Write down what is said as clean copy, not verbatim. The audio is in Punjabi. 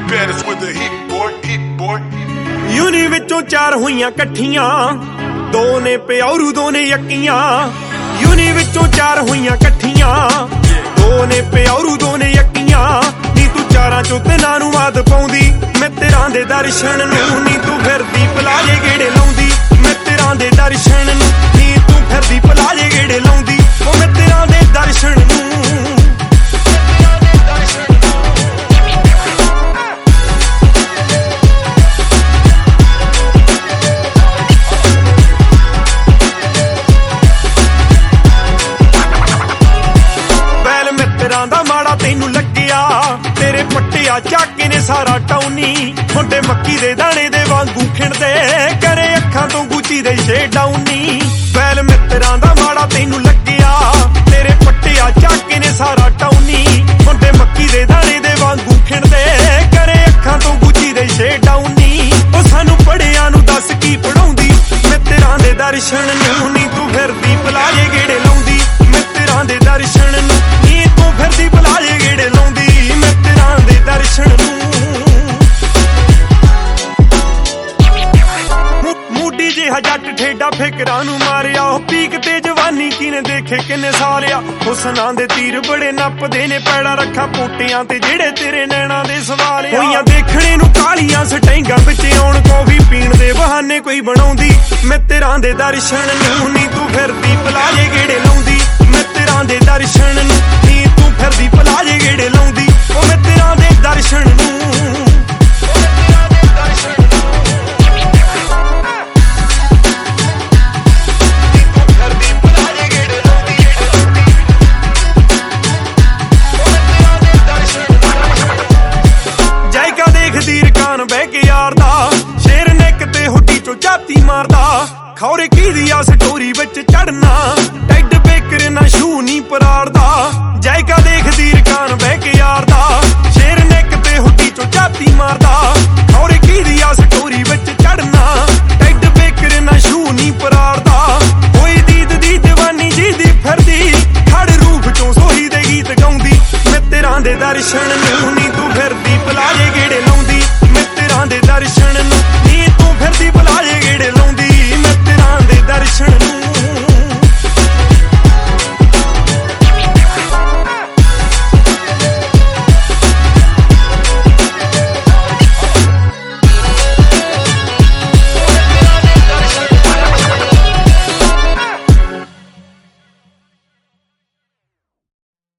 baddest with the heat boy, heat boy. यूनी विचों चार हुईयां कट्ठियां, दो ने प्यारू दो ने यक्कियां। यूनी विचों चार हुईयां कट्ठियां, दो ने प्यारू दो ने यक्कियां। नी तू चारां चों तिन्हां नूं आद पाउंदी, मैं तेरां दे दर्शन नूं। नी तू फिरदी पलाजे गेड़े लाउंदी, मैं तेरां दे दर्शन नूं। नी तू फिरदी पलाजे गेड़े लाउंदी, ओ मैं तेरां दे दर्शन नूं। ਤੈਨੂੰ ਲੱਗਿਆ ਤੇਰੇ ਪੱਟਿਆ ਚਾਕੇ ਨੇ ਸਾਰਾ ਟਾਉਨੀ। ਮੁੰਡੇ ਮੱਕੀ ਦੇ ਦਾਣੇ ਦੇ ਵਾਂਗੂ ਖਿੰਡਦੇ, ਕਰੇ ਅੱਖਾਂ ਤੋਂ ਗੁੱਚੀ ਦੇ ਸ਼ੇਡਾਉਨੀ। ਵੈਲ ਮਿੱਤਰਾਂ ਦਾ ਮਾੜਾ ਤੈਨੂੰ ਲੱਗਿਆ ਤੇਰੇ ਪੱਟਿਆ ਚਾਕੇ ਨੇ ਸਾਰਾ ਟਾਉਨੀ। ਮੁੰਡੇ ਮੱਕੀ ਦੇ ਦਾਣੇ ਦੇ ਵਾਂਗੂ ਖਿੰਡਦੇ, ਕਰੇ ਅੱਖਾਂ ਤੋਂ ਗੁੱਚੀ ਦੇ ਸ਼ੇਡਾਉਨੀ। ਉਹ ਸਾਨੂੰ ਪੜਿਆਂ ਨੂੰ ਦੱਸ ਕੀ ਪੜਾਉਂਦੀ, ਮਿੱਤਰਾਂ ਦੇ ਦਰਸ਼ਨ ਨੂੰ। ਨੀ ਤੂੰ ਫਿਰਦੀ ਪਲਾਜੇ ਗੇੜੇ ਲਾਉਂਦੀ, ਮਿੱਤਰਾਂ ਦੇ ਦਰਸ਼ਨ ਨੂੰ। ਨੀ ਤੂੰ ਫਿਰਦੀ ਪਲਾਜੇ ਗੇੜੇ ਲਾਉਂਦੀ, ਮਿੱਤਰਾਂ ਦੇ ਦਰਸ਼ਨ ਨੂੰ। ਮੂਡੀ ਜਿਹਾ ਜੱਟ ਠੇਡਾ ਫਿਕਰਾਂ ਨੂੰ ਮਾਰਿਆ, ਉਹ ਪੀਕ ਤੇ ਜਵਾਨੀ ਕਿਨੇ ਦੇਖੇ ਕਿਨੇ ਸਾਰਿਆ। ਹੁਸਨਾਂ ਦੇ ਤੀਰ ਬੜੇ ਨੱਪਦੇ ਨੇ, ਪੈੜਾ ਰੱਖਾ ਪੋਟਿਆਂ ਤੇ ਜਿਹੜੇ ਤੇਰੇ ਨੈਣਾ ਦੇ ਸਵਾਲ ਆ। ਹੋਈਆਂ ਦੇਖਣੇ ਨੂੰ ਕਾਲੀਆਂ ਸਟੈਂਗਾਂ ਵਿੱਚ ਆਉਣ, ਕੌਫੀ ਪੀਣ ਦੇ ਬਹਾਨੇ ਕੋਈ ਬਣਾਉਂਦੀ, ਮਿੱਤਰਾਂ ਦੇ ਦਰਸ਼ਨ ਨੂੰ। ਨੀ ਤੂੰ ਫਿਰਦੀ ਪਲਾਜੇ ਗੇੜੇ ਲਾਉਂਦੀ, ਮਿੱਤਰਾਂ ਦੇ ਦਰਸ਼ਨ ਨੂੰ। ਨੀ ਤੂੰ ਫਿਰਦੀ ਪਲਾਜੇ ਗੇੜੇ ਲਾਉਂਦੀ, ਉਹ ਮਿੱਤਰਾਂ ਦੇ ਦਰਸ਼ਨ ਨੂੰ। ਜਾਇਕਾ ਦੇਖਦੀ ਰਕਾਨ ਬਹਿ ਕੇ ਯਾਰ ਦਾ, ਸ਼ੇਰ ਨੈਕ ਤੇ ਹੁੱਡੀ ਚੋਂ ਝਾਤੀ ਮਾਰਦਾ। ਖੌਰੇ ਕੀ ਦੀ ਆ ਸਟੋਰੀ ਵਿੱਚ ਚੜਨਾ, ਟੈਡ ਬੇਕਰ ਨਾ ਸ਼ੂ ਨੀ ਪਰਾੜਦਾ। ਜਾਇਕਾ ਦੇਖਦੀ ਰਕਾਨ ਬਹਿ ਕੇ ਯਾਰ ਦਾ, ਸ਼ੇਰ ਨੈਕ ਤੇ ਹੁੱਡੀ ਚੋਂ ਝਾਤੀ ਮਾਰਦਾ। ਖੌਰੇ ਕੀ ਦੀ ਆ ਸਟੋਰੀ